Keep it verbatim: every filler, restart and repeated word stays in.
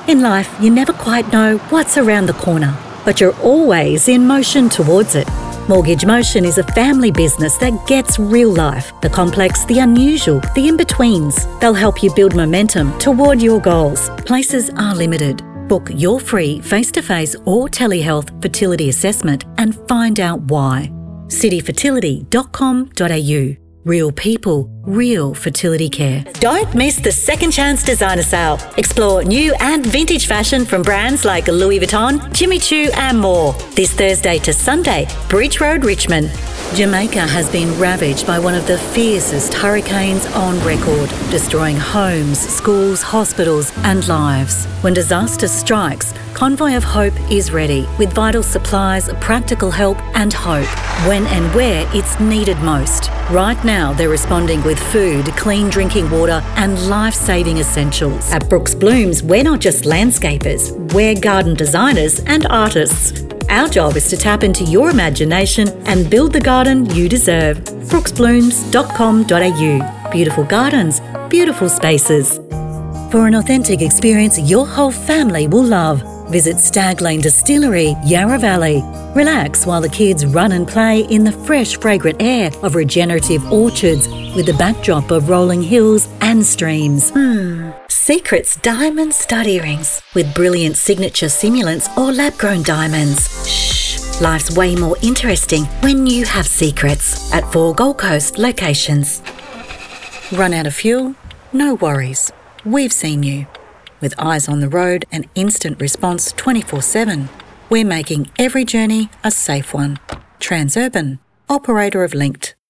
In life, you never quite know what's around the corner, but you're always in motion towards it. Mortgage Motion is a family business that gets real life, the complex, the unusual, the in-betweens. They'll help you build momentum toward your goals. Places are limited. Book your free face-to-face or telehealth fertility assessment and find out why. city fertility dot com dot a u. Real people, real fertility care. Don't miss the Second Chance Designer Sale. Explore new and vintage fashion from brands like Louis Vuitton, Jimmy Choo and more. This Thursday to Sunday, Bridge Road, Richmond. Jamaica has been ravaged by one of the fiercest hurricanes on record, destroying homes, schools, hospitals and lives. When disaster strikes, Convoy of Hope is ready with vital supplies, practical help and hope when and where it's needed most. Right now, they're responding with food, clean drinking water and life-saving essentials. At Brooks Blooms, we're not just landscapers, we're garden designers and artists. Our job is to tap into your imagination and build the garden you deserve. brooks blooms dot com dot a u. Beautiful gardens, beautiful spaces. For an authentic experience your whole family will love, visit Stag Lane Distillery, Yarra Valley. Relax while the kids run and play in the fresh, fragrant air of regenerative orchards with the backdrop of rolling hills and streams. Hmm. Secrets Diamond Stud Earrings with brilliant signature simulants or lab-grown diamonds. Shh. Life's way more interesting when you have secrets at four Gold Coast locations. Run out of fuel? No worries. We've seen you. With eyes on the road and instant response twenty-four seven, we're making every journey a safe one. Transurban, operator of Linked.